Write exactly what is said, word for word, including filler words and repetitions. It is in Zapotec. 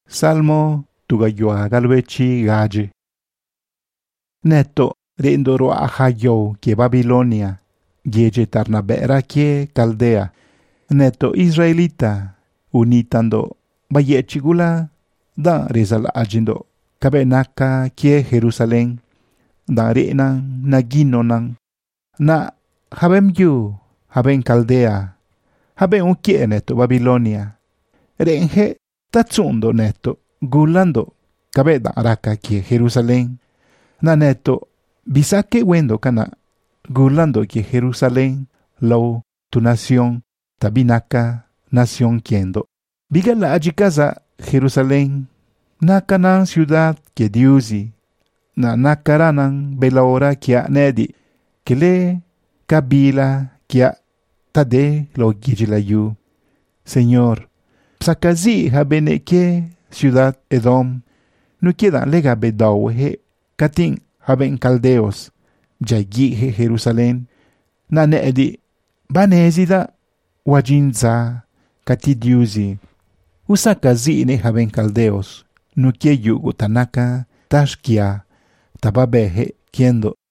Salmo tugayoa galwechi gaje. Neto rendoro ahayo ke Babilonia, yeje tarnabera ke Caldea. Neto Israelita, unitando bayechigula, da rezal ajindo, kabenaka ke Jerusalén, da rena nagino nang, na habem yu, haben Caldea, haben ukie neto Babilonia, renje tatsundo neto, gulando, kabeda araka ke Jerusalén, na neto bisake wendo kana, gulando ke Jerusalén, lo tu nación, tabinaka, nación kiendo. Bigala ajikaza Jerusalén, nakanan ciudad que diusi, na nakaranan belaora kia nedi, que le kabila kia tade lo gijilayu. Señor, sakazi habene ke ciudad Edom, no queda lega bedawe katin haben caldeos, jaygi Jerusalén, na nedi, banezida wajinza katidiusi. Usakazi ne haben caldeos, no que yugo tanaka tashkia tababehe kiendo